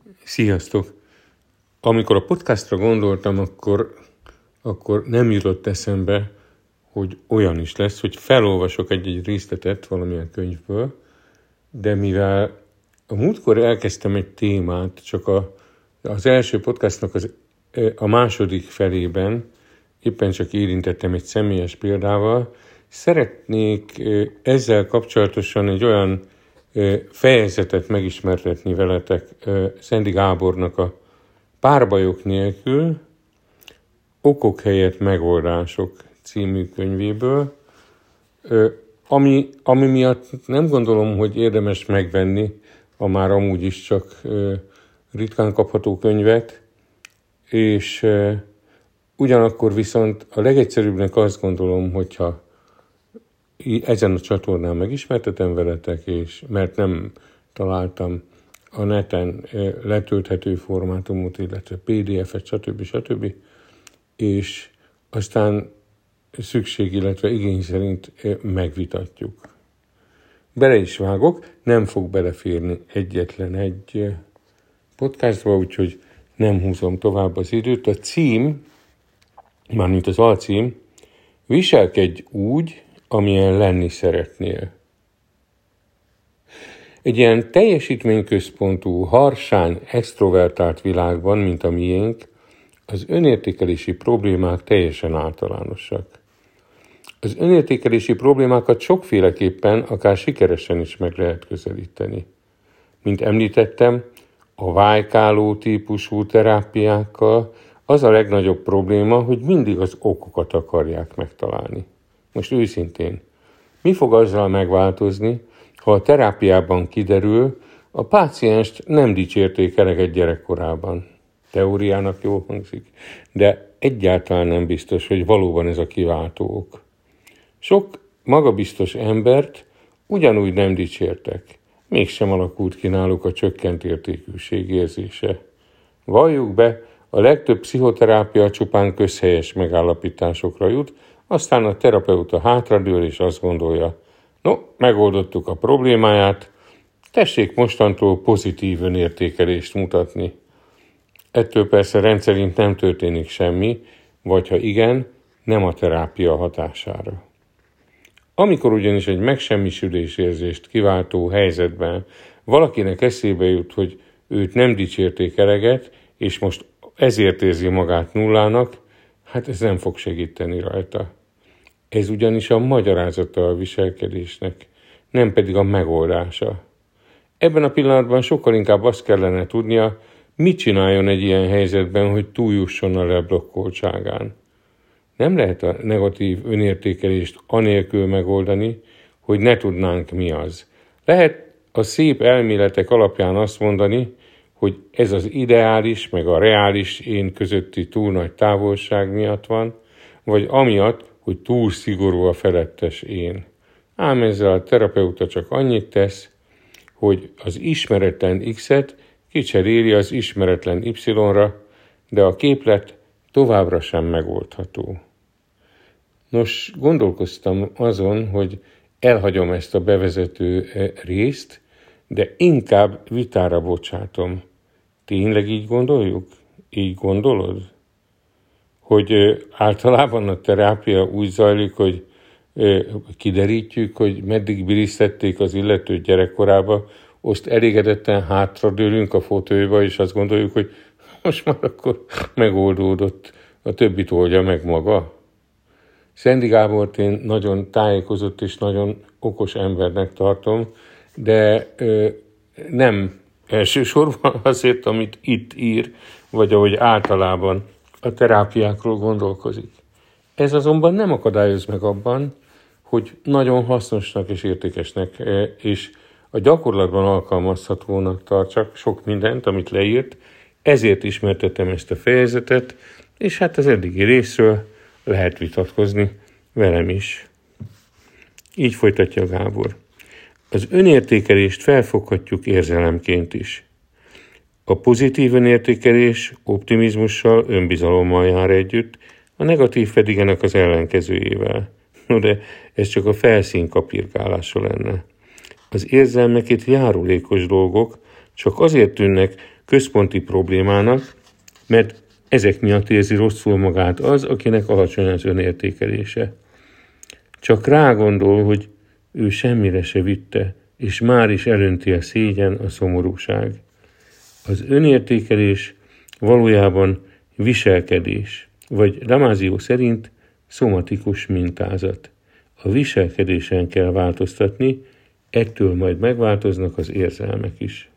Sziasztok! Amikor a podcastra gondoltam, akkor nem jutott eszembe, hogy olyan is lesz, hogy felolvasok egy részletet valamilyen könyvből, de mivel a múltkor elkezdtem egy témát, csak az első podcastnak a második felében éppen csak érintettem egy személyes példával, szeretnék ezzel kapcsolatosan egy olyan fejezetet megismertetni veletek Szendi Gábornak a Párbajok nélkül, okok helyett megoldások című könyvéből, ami miatt nem gondolom, hogy érdemes megvenni a már amúgy is csak ritkán kapható könyvet, és ugyanakkor viszont a legegyszerűbbnek azt gondolom, hogyha ezen a csatornán megismertetem veletek, és mert nem találtam a neten letölthető formátumot, illetve PDF-et, stb. És aztán szükség, illetve igény szerint megvitatjuk. Bele is vágok, nem fog beleférni egyetlen egy podcastba, úgyhogy nem húzom tovább az időt. A cím, mármint az alcím, viselkedj úgy, amilyen lenni szeretnél. Egy ilyen teljesítményközpontú, harsány, extrovertált világban, mint a miénk, az önértékelési problémák teljesen általánosak. Az önértékelési problémákat sokféleképpen, akár sikeresen is meg lehet közelíteni. Mint említettem, a vájkáló típusú terápiákkal az a legnagyobb probléma, hogy mindig az okokat akarják megtalálni. Most őszintén, mi fog azzal megváltozni, ha a terápiában kiderül, a pácienst nem dicsérték eleget gyerekkorában? Teóriának jól hangzik, de egyáltalán nem biztos, hogy valóban ez a kiváltó ok. Sok magabiztos embert ugyanúgy nem dicsértek, mégsem alakult ki náluk a csökkent értékűség érzése. Valljuk be, a legtöbb pszichoterápia csupán közhelyes megállapításokra jut, aztán a terapeuta hátradől és azt gondolja, megoldottuk a problémáját, tessék mostantól pozitív önértékelést mutatni. Ettől persze rendszerint nem történik semmi, vagy ha igen, nem a terápia hatására. Amikor ugyanis egy megsemmisülés érzést kiváltó helyzetben valakinek eszébe jut, hogy őt nem dicsérték eleget, és most ezért érzi magát nullának, hát ez nem fog segíteni rajta. Ez ugyanis a magyarázata a viselkedésnek, nem pedig a megoldása. Ebben a pillanatban sokkal inkább azt kellene tudnia, mit csináljon egy ilyen helyzetben, hogy túljusson a leblokkoltságán. Nem lehet a negatív önértékelést anélkül megoldani, hogy ne tudnánk mi az. Lehet a szép elméletek alapján azt mondani, hogy ez az ideális meg a reális én közötti túl nagy távolság miatt van, vagy amiatt, hogy túl szigorú a felettes én. Ám ezzel a terapeuta csak annyit tesz, hogy az ismeretlen X-et kicseréli az ismeretlen Y-ra, de a képlet továbbra sem megoldható. Nos, gondolkoztam azon, hogy elhagyom ezt a bevezető részt, de inkább vitára bocsátom. Tényleg így gondoljuk? Így gondolod? Hogy általában a terápia úgy zajlik, hogy kiderítjük, hogy meddig birisztették az illetőt gyerekkorába, azt elégedetten hátradőlünk a fotóiba, és azt gondoljuk, hogy most már akkor megoldódott, a többit oldja meg maga. Szendi Gábort én nagyon tájékozott és nagyon okos embernek tartom, de nem elsősorban azért, amit itt ír, vagy ahogy általában a terápiákról gondolkozik. Ez azonban nem akadályoz meg abban, hogy nagyon hasznosnak és értékesnek és a gyakorlatban alkalmazhatónak tartsak sok mindent, amit leírt, ezért ismertetem ezt a fejezetet, és hát az eddigi részről lehet vitatkozni velem is. Így folytatja Gábor. Az önértékelést felfoghatjuk érzelemként is. A pozitív önértékelés optimizmussal, önbizalommal jár együtt, a negatív pedig ennek az ellenkezőjével. No de ez csak a felszín kapirgálása lenne. Az érzelmek itt járulékos dolgok, Csak azért tűnnek központi problémának, mert ezek miatt érzi rosszul magát az, akinek alacsony az önértékelése. Csak rágondol, hogy ő semmire se vitte, és már is elönti a szégyen, a szomorúság. Az önértékelés valójában viselkedés, vagy Damasio szerint szomatikus mintázat. A viselkedésen kell változtatni, ettől majd megváltoznak az érzelmek is.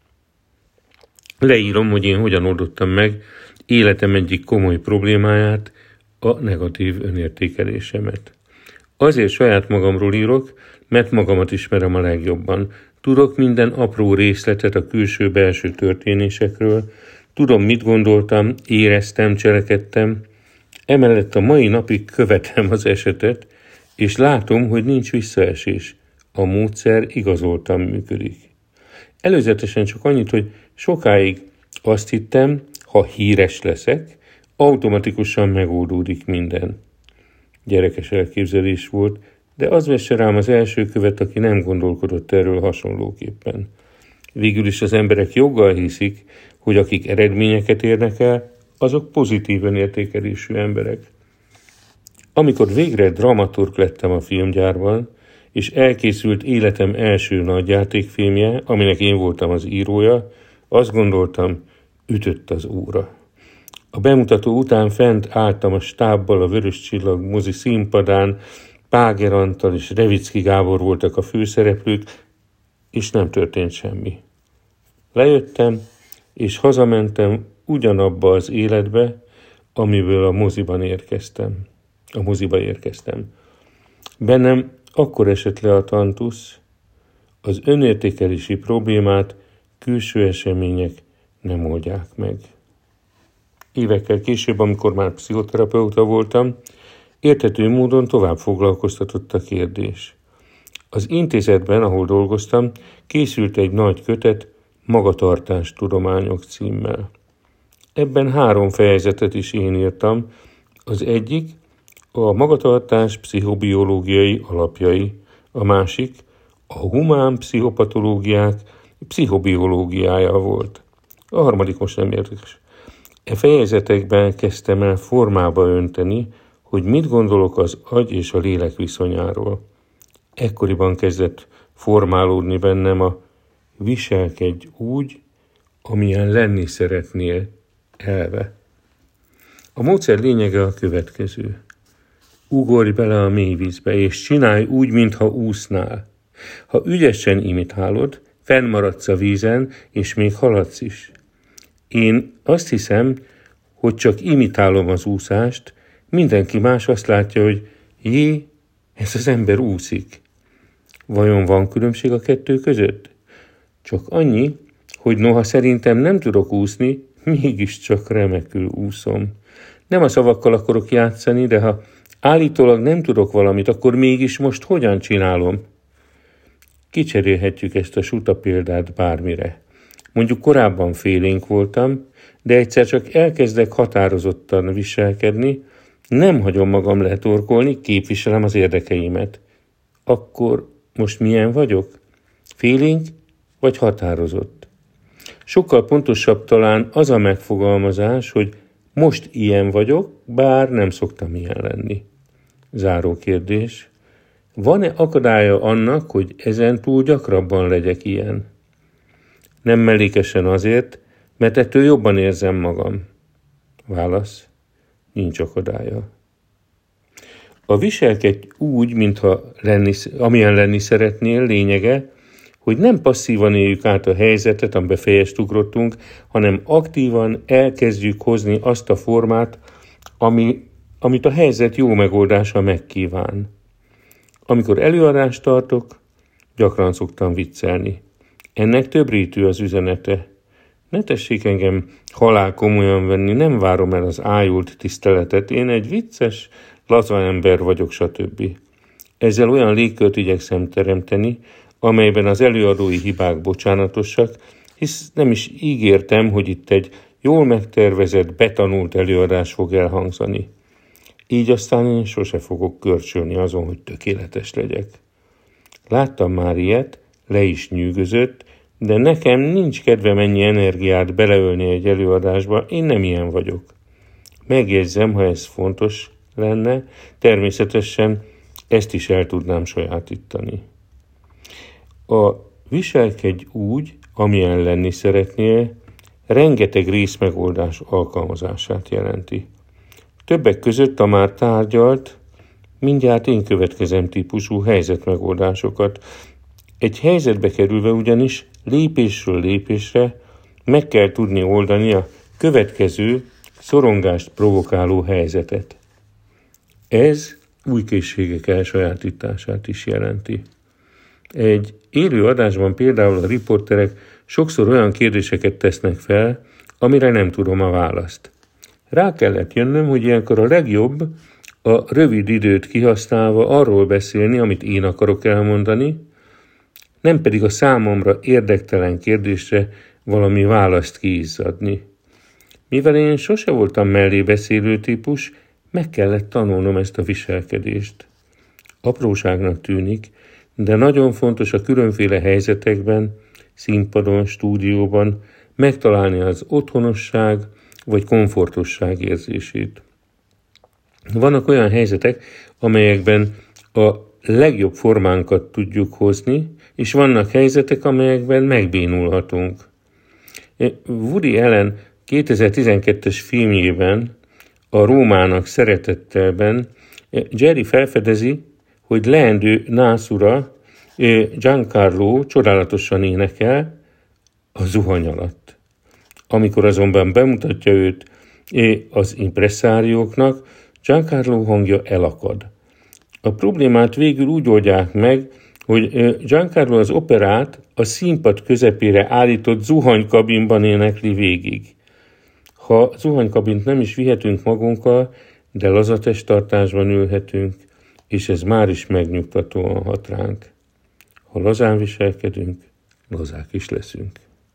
Leírom, hogy én hogyan oldottam meg életem egyik komoly problémáját, a negatív önértékelésemet. Azért saját magamról írok, mert magamat ismerem a legjobban. Tudok minden apró részletet a külső-belső történésekről, tudom, mit gondoltam, éreztem, cselekedtem, emellett a mai napig követem az esetet, és látom, hogy nincs visszaesés. A módszer igazoltan működik. Előzetesen csak annyit, hogy sokáig azt hittem, ha híres leszek, automatikusan megoldódik minden. Gyerekes elképzelés volt, de az vesse rám az első követ, aki nem gondolkodott erről hasonlóképpen. Végül is az emberek joggal hiszik, hogy akik eredményeket érnek el, azok pozitív önértékelésű emberek. Amikor végre dramaturg lettem a filmgyárban, és elkészült életem első nagyjátékfilmje, aminek én voltam az írója, azt gondoltam, ütött az óra. A bemutató után fent álltam a stábbal a Vörös Csillag mozi színpadán, Páger Antal és Revicki Gábor voltak a főszereplők, és nem történt semmi. Lejöttem, és hazamentem ugyanabba az életbe, amiből a moziba érkeztem. Bennem akkor esett le a tantusz, az önértékelési problémát külső események nem oldják meg. Évekkel később, amikor már pszichoterapeuta voltam, érthető módon tovább foglalkoztatott a kérdés. Az intézetben, ahol dolgoztam, készült egy nagy kötet Magatartástudományok címmel. Ebben 3 fejezetet is én írtam. Az egyik a magatartás pszichobiológiai alapjai, a másik a humán pszichopatológiák pszichobiológiája volt. A harmadik most nem érdekes. E fejezetekben kezdtem el formába önteni, hogy mit gondolok az agy és a lélek viszonyáról. Ekkoriban kezdett formálódni bennem a viselkedj úgy, amilyen lenni szeretnél elve. A módszer lényege a következő. Ugorj bele a mélyvízbe, és csinálj úgy, mintha úsznál. Ha ügyesen imitálod, fennmaradsz a vízen, és még haladsz is. Én azt hiszem, hogy csak imitálom az úszást, mindenki más azt látja, hogy jé, ez az ember úszik. Vajon van különbség a kettő között? Csak annyi, hogy noha szerintem nem tudok úszni, mégiscsak remekül úszom. Nem a szavakkal akarok játszani, de ha állítólag nem tudok valamit, akkor mégis most hogyan csinálom? Kicserélhetjük ezt a suta példát bármire. Mondjuk korábban félénk voltam, de egyszer csak elkezdek határozottan viselkedni, nem hagyom magam letorkolni, képviselem az érdekeimet. Akkor most milyen vagyok? Félénk vagy határozott? Sokkal pontosabb talán az a megfogalmazás, hogy most ilyen vagyok, bár nem szoktam ilyen lenni. Záró kérdés. Van-e akadálya annak, hogy ezentúl gyakrabban legyek ilyen? Nem mellékesen azért, mert ettől jobban érzem magam. Válasz. Nincs akadálya. A viselkedj úgy, amilyen lenni szeretnél, lényege, hogy nem passzívan éljük át a helyzetet, amiben fejest ugrottunk, hanem aktívan elkezdjük hozni azt a formát, amit a helyzet jó megoldása megkíván. Amikor előadást tartok, gyakran szoktam viccelni. Ennek több rétű az üzenete. Ne tessék engem halál komolyan venni, nem várom el az ájult tiszteletet, én egy vicces, laza ember vagyok, stb. Ezzel olyan légkört igyekszem teremteni, amelyben az előadói hibák bocsánatosak, hisz nem is ígértem, hogy itt egy jól megtervezett, betanult előadás fog elhangzani. Így aztán én sose fogok görcsölni azon, hogy tökéletes legyek. Láttam már ilyet, le is nyűgözött, de nekem nincs kedvem ennyi energiát beleölni egy előadásba, én nem ilyen vagyok. Megjegyzem, ha ez fontos lenne, természetesen ezt is el tudnám sajátítani. A viselkedj úgy, amilyen lenni szeretnél, rengeteg részmegoldás alkalmazását jelenti. Többek között a már tárgyalt, mindjárt én következem típusú helyzetmegoldásokat. Egy helyzetbe kerülve ugyanis lépésről lépésre meg kell tudni oldani a következő szorongást provokáló helyzetet. Ez új készségek elsajátítását is jelenti. Egy élő adásban például a riporterek sokszor olyan kérdéseket tesznek fel, amire nem tudom a választ. Rá kellett jönnöm, hogy ilyenkor a legjobb a rövid időt kihasználva arról beszélni, amit én akarok elmondani, nem pedig a számomra érdektelen kérdésre valami választ kiizzadni. Mivel én sose voltam mellébeszélő típus, meg kellett tanulnom ezt a viselkedést. Apróságnak tűnik, de nagyon fontos a különféle helyzetekben, színpadon, stúdióban megtalálni az otthonosság vagy komfortosság érzését. Vannak olyan helyzetek, amelyekben a legjobb formánkat tudjuk hozni, és vannak helyzetek, amelyekben megbénulhatunk. Woody Allen 2012-es filmjében, a Rómának szeretettelben Jerry felfedezi, hogy leendő nászura Giancarlo csodálatosan énekel a zuhany alatt. Amikor azonban bemutatja őt az impresszárióknak, Giancarlo hangja elakad. A problémát végül úgy oldják meg, hogy Giancarlo az operát a színpad közepére állított zuhanykabinban énekli végig. Ha zuhanykabint nem is vihetünk magunkkal, de laza testtartásban ülhetünk, és ez már is megnyugtatóan hat ránk. Ha lazán viselkedünk, lazák is leszünk.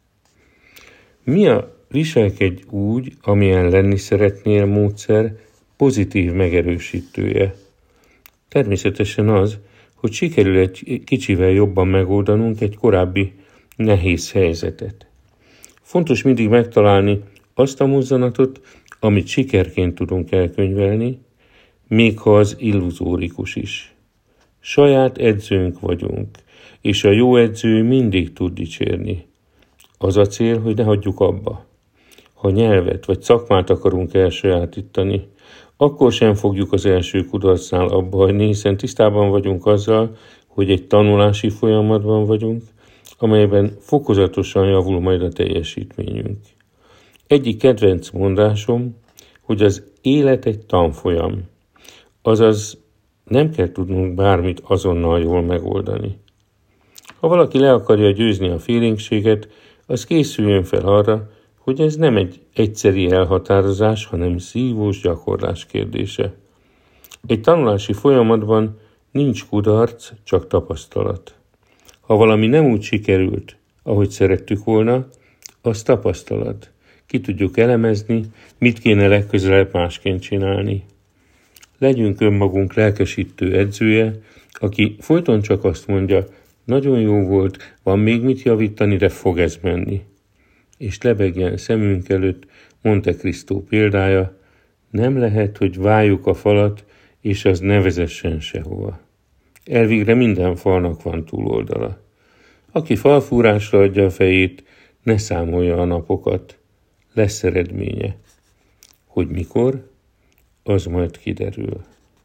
Mi a viselkedj úgy, amilyen lenni szeretnél módszer pozitív megerősítője? Természetesen az, hogy sikerül egy kicsivel jobban megoldanunk egy korábbi nehéz helyzetet. Fontos mindig megtalálni azt a mozzanatot, amit sikerként tudunk elkönyvelni, még ha az illuzórikus is. Saját edzőnk vagyunk, és a jó edző mindig tud dicsérni. Az a cél, hogy ne hagyjuk abba. Ha nyelvet vagy szakmát akarunk elsajátítani, akkor sem fogjuk az első kudarcnál abba hagyni, hiszen tisztában vagyunk azzal, hogy egy tanulási folyamatban vagyunk, amelyben fokozatosan javul majd a teljesítményünk. Egyik kedvenc mondásom, hogy az élet egy tanfolyam, azaz nem kell tudnunk bármit azonnal jól megoldani. Ha valaki le akarja győzni a félénkséget, az készüljön fel arra, hogy ez nem egy egyszeri elhatározás, hanem szívós gyakorlás kérdése. Egy tanulási folyamatban nincs kudarc, csak tapasztalat. Ha valami nem úgy sikerült, ahogy szerettük volna, az tapasztalat. Ki tudjuk elemezni, mit kéne legközelebb másként csinálni. Legyünk önmagunk lelkesítő edzője, aki folyton csak azt mondja, nagyon jó volt, van még mit javítani, de fog ez menni. És lebegjen szemünk előtt Monte Cristo példája, nem lehet, hogy váljuk a falat, és az ne vezessen sehova. Elvégre minden falnak van túloldala. Aki falfúrásra adja a fejét, ne számolja a napokat. Lesz eredménye. Hogy mikor, az majd kiderül.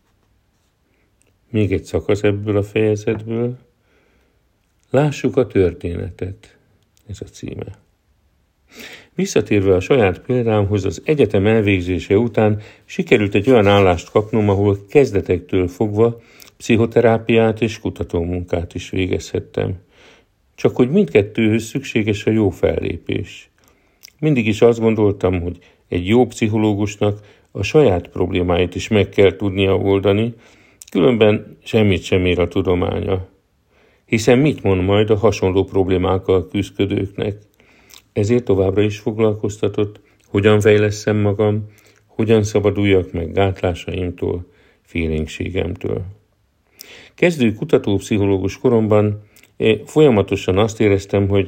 Még egy szakasz ebből a fejezetből. Lássuk a történetet. Ez a címe. Visszatérve a saját példámhoz, az egyetem elvégzése után sikerült egy olyan állást kapnom, ahol kezdetektől fogva pszichoterápiát és kutatómunkát is végezhettem. Csak hogy mindkettőhöz szükséges a jó fellépés. Mindig is azt gondoltam, hogy egy jó pszichológusnak a saját problémáit is meg kell tudnia oldani, különben semmit sem ér a tudománya. Hiszen mit mond majd a hasonló problémákkal küzdködőknek? Ezért továbbra is foglalkoztatott, hogyan fejlesszem magam, hogyan szabaduljak meg gátlásaimtól, félénkségemtől. Kezdő kutatópszichológus koromban folyamatosan azt éreztem, hogy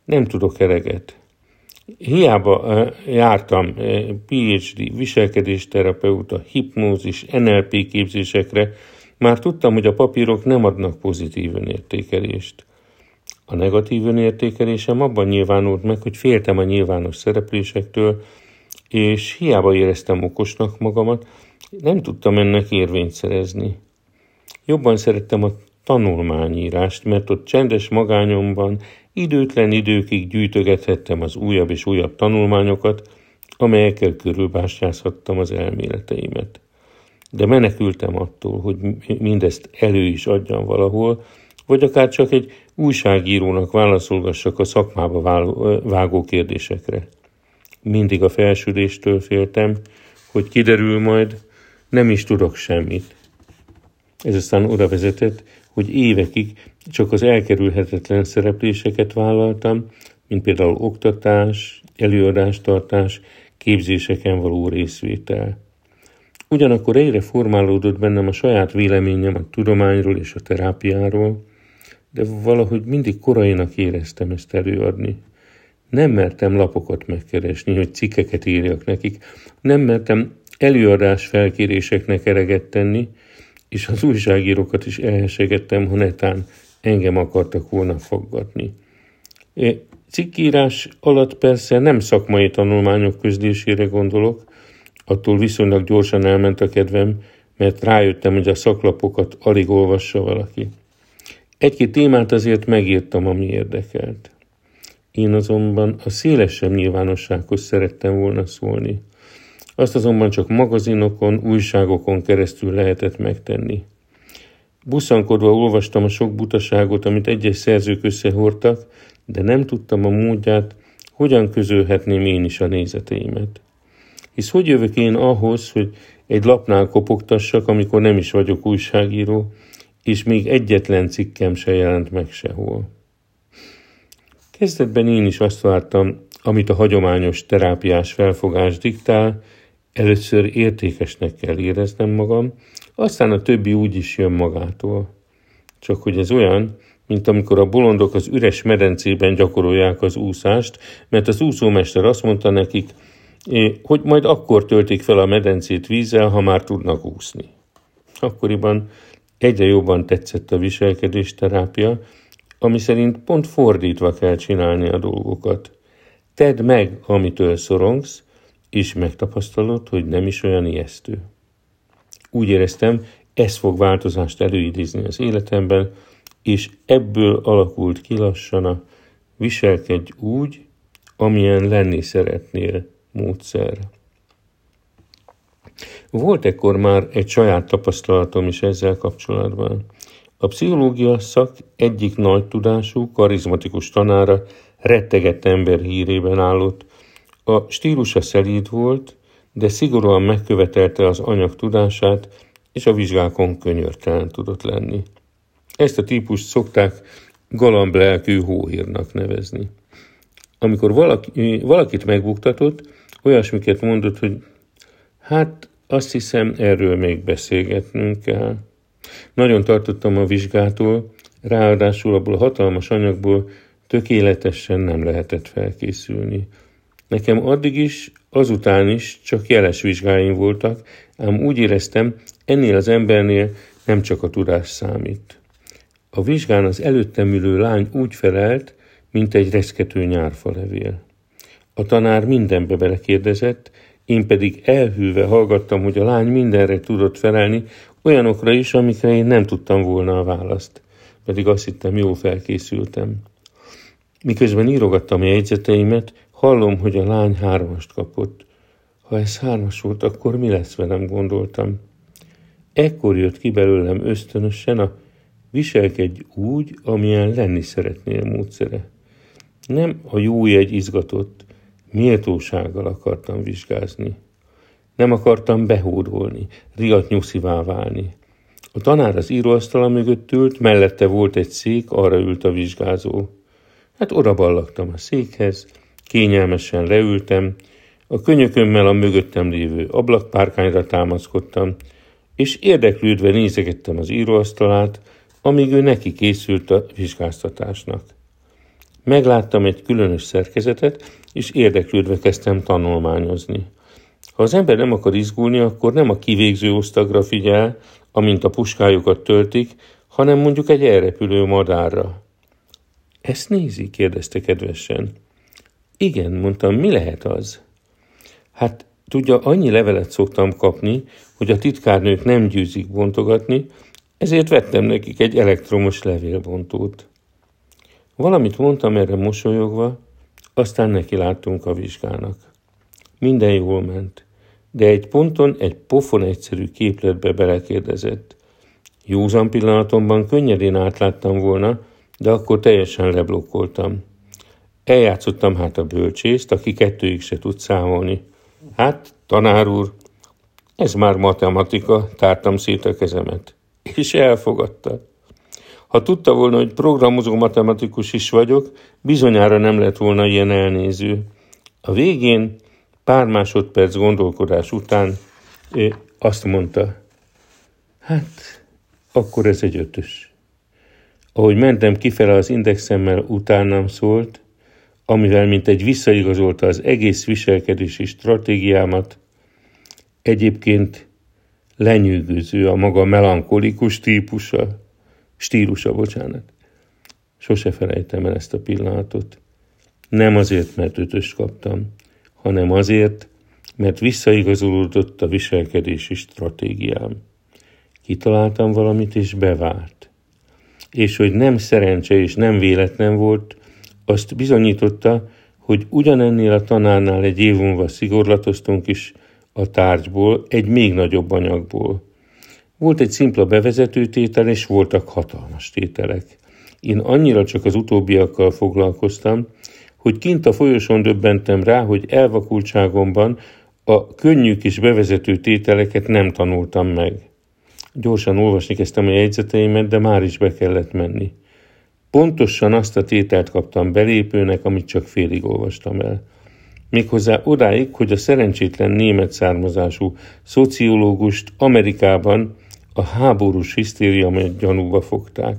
Nem tudok eleget. Hiába jártam PhD, viselkedésterapeuta, hipnózis, NLP képzésekre, már tudtam, hogy a papírok nem adnak pozitív önértékelést. A negatív önértékelésem abban nyilvánult meg, hogy féltem a nyilvános szereplésektől, és hiába éreztem okosnak magamat, nem tudtam ennek érvényt szerezni. Jobban szerettem a tanulmányírást, mert ott csendes magányomban időtlen időkig gyűjtögethettem az újabb és újabb tanulmányokat, amelyekkel körülbástyázhattam az elméleteimet. De menekültem attól, hogy mindezt elő is adjam valahol, vagy akár csak egy újságírónak válaszolgassak a szakmába vágó kérdésekre. Mindig a felsüléstől féltem, hogy kiderül majd, nem is tudok semmit. Ez aztán oda vezetett, hogy évekig csak az elkerülhetetlen szerepléseket vállaltam, mint például oktatás, előadástartás, képzéseken való részvétel. Ugyanakkor egyre formálódott bennem a saját véleményem a tudományról és a terápiáról, de valahogy mindig korainak éreztem ezt előadni. Nem mertem lapokat megkeresni, hogy cikkeket írjak nekik, nem mertem előadás felkéréseknek eleget tenni, és az újságírókat is elhessegettem, ha netán engem akartak volna faggatni. Cikkírás alatt persze nem szakmai tanulmányok közlésére gondolok, attól viszonylag gyorsan elment a kedvem, mert rájöttem, hogy a szaklapokat alig olvassa valaki. Egy-két témát azért megírtam, ami érdekelt. Én azonban a szélesebb nyilvánossághoz szerettem volna szólni. Azt azonban csak magazinokon, újságokon keresztül lehetett megtenni. Buszankodva olvastam a sok butaságot, amit egyes szerzők összehordtak, de nem tudtam a módját, hogyan közölhetném én is a nézeteimet. Hisz hogy jövök én ahhoz, hogy egy lapnál kopogtassak, amikor nem is vagyok újságíró, és még egyetlen cikkem se jelent meg sehol. Kezdetben én is azt vártam, amit a hagyományos terápiás felfogás diktál, először értékesnek kell éreznem magam, aztán a többi úgy is jön magától. Csak hogy ez olyan, mint amikor a bolondok az üres medencében gyakorolják az úszást, mert az úszómester azt mondta nekik, hogy majd akkor töltik fel a medencét vízzel, ha már tudnak úszni. Akkoriban egyre jobban tetszett a viselkedésterápia, ami szerint pont fordítva kell csinálni a dolgokat. Tedd meg, amitől szorongsz, és megtapasztalod, hogy nem is olyan ijesztő. Úgy éreztem, ez fog változást előidézni az életemben, és ebből alakult ki lassan a viselkedj úgy, amilyen lenni szeretnél módszer. Volt ekkor már egy saját tapasztalatom is ezzel kapcsolatban. A pszichológia szak egyik nagy tudású, karizmatikus tanára rettegett ember hírében állott. A stílusa szelíd volt, de szigorúan megkövetelte az anyag tudását, és a vizsgákon könyörtelen tudott lenni. Ezt a típust szokták galamblelkű hóhírnak nevezni. Amikor valakit megbuktatott, olyasmiket mondott, hogy hát azt hiszem, erről még beszélgetnünk kell. Nagyon tartottam a vizsgától, ráadásul abból a hatalmas anyagból tökéletesen nem lehetett felkészülni. Nekem addig is, azután is csak jeles vizsgáim voltak, ám úgy éreztem, ennél az embernél nem csak a tudás számít. A vizsgán az előttem ülő lány úgy felelt, mint egy reszkető nyárfalevél. A tanár mindenbe belekérdezett, én pedig elhűlve hallgattam, hogy a lány mindenre tudott felelni, olyanokra is, amikre én nem tudtam volna a választ. Pedig azt hittem, jól felkészültem. Miközben írogattam a jegyzeteimet, hallom, hogy a lány 3-ast kapott. Ha ez 3-as volt, akkor mi lesz velem, gondoltam. Ekkor jött ki belőlem ösztönösen a viselkedj úgy, amilyen lenni szeretnél módszere. Nem a jó jegy izgatott, méltósággal akartam vizsgázni. Nem akartam behódolni, riadt nyuszivá válni. A tanár az íróasztala mögött ült, mellette volt egy szék, arra ült a vizsgázó. Hát oda ballagtam a székhez, kényelmesen leültem, a könyökömmel a mögöttem lévő ablakpárkányra támaszkodtam, és érdeklődve nézegettem az íróasztalát, amíg ő neki készült a vizsgáztatásnak. Megláttam egy különös szerkezetet, és érdeklődve kezdtem tanulmányozni. Ha az ember nem akar izgulni, akkor nem a kivégző osztagra figyel, amint a puskájukat töltik, hanem mondjuk egy elrepülő madárra. Ezt nézi? Kérdezte kedvesen. Igen, mondtam, mi lehet az? Hát tudja, annyi levelet szoktam kapni, hogy a titkárnők nem győzik bontogatni, ezért vettem nekik egy elektromos levélbontót. Valamit mondtam erre mosolyogva, aztán neki láttunk a vizsgának. Minden jól ment, de egy ponton egy pofon egyszerű képletbe belekérdezett. Józan pillanatomban könnyedén átláttam volna, de akkor teljesen leblokkoltam. Eljátszottam hát a bölcsészt, aki kettőig se tud számolni. Hát, tanár úr, ez már matematika, tártam szét a kezemet. És elfogadta. Ha tudta volna, hogy programozó matematikus is vagyok, bizonyára nem lett volna ilyen elnéző. A végén, pár másodperc gondolkodás után azt mondta, hát, akkor ez egy 5-ös. Ahogy mentem kifele az indexemmel, utánam szólt, amivel mintegy visszaigazolta az egész viselkedési stratégiámat, egyébként lenyűgöző a maga melankolikus stílusa. Sose felejtem el ezt a pillanatot. Nem azért, mert 5-öst kaptam, hanem azért, mert visszaigazolódott a viselkedési stratégiám. Kitaláltam valamit, és bevált. És hogy nem szerencse és nem véletlen volt, azt bizonyította, hogy ugyanennél a tanárnál egy év múlva szigorlatoztunk is a tárgyból, egy még nagyobb anyagból. Volt egy szimpla bevezető tétel, és voltak hatalmas tételek. Én annyira csak az utóbbiakkal foglalkoztam, hogy kint a folyosón döbbentem rá, hogy elvakultságomban a könnyű kis bevezető tételeket nem tanultam meg. Gyorsan olvasni kezdtem a jegyzeteimet, de már is be kellett menni. Pontosan azt a tételt kaptam belépőnek, amit csak félig olvastam el. Méghozzá odáig, hogy a szerencsétlen német származású szociológust Amerikában a háborús hisztéria miatt gyanúba fogták.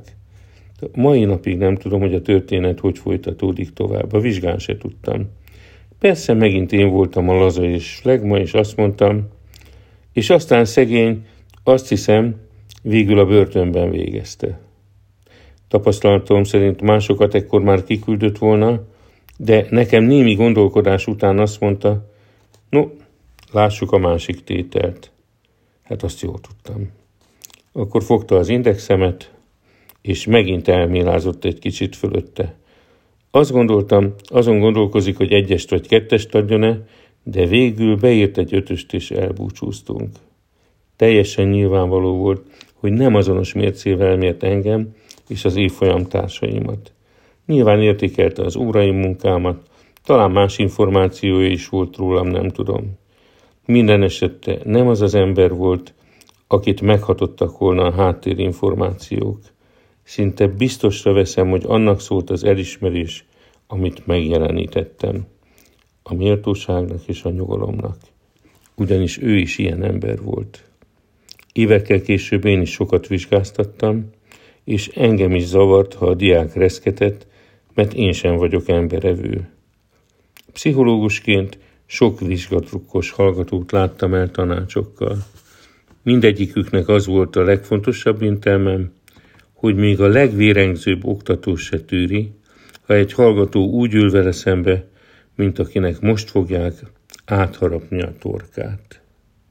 Mai napig nem tudom, hogy a történet hogy folytatódik tovább. A vizsgán se tudtam. Persze megint én voltam a laza és flegma, és azt mondtam, és aztán szegény, azt hiszem, végül a börtönben végezte. Tapasztalatom szerint másokat ekkor már kiküldött volna, de nekem némi gondolkodás után azt mondta, no, lássuk a másik tételt. Hát azt jól tudtam. Akkor fogta az indexemet, és megint elmélázott egy kicsit fölötte. Azt gondoltam, azon gondolkozik, hogy 1-est vagy 2-est adjon-e, de végül beírt egy 5-öst, és elbúcsúztunk. Teljesen nyilvánvaló volt, hogy nem azonos mércével mért engem és az évfolyam társaimat. Nyilván értékelte az órai munkámat, talán más információja is volt rólam, nem tudom. Minden esetre nem az az ember volt, akit meghatottak volna a háttérinformációk. Szinte biztosra veszem, hogy annak szólt az elismerés, amit megjelenítettem. A méltóságnak és a nyugalomnak. Ugyanis ő is ilyen ember volt. Évekkel később én is sokat vizsgáztattam, és engem is zavart, ha a diák reszketett, mert én sem vagyok emberevő. Pszichológusként sok vizsgadrukkos hallgatót láttam el tanácsokkal. Mindegyiküknek az volt a legfontosabb intelmem, hogy még a legvérengzőbb oktató se tűri, ha egy hallgató úgy ül vele szembe, mint akinek most fogják átharapni a torkát.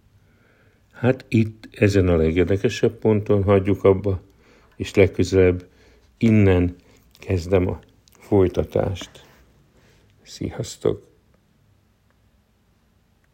Hát itt, ezen a legérdekesebb ponton hagyjuk abba, és legközelebb innen kezdem a folytatást. Sziasztok!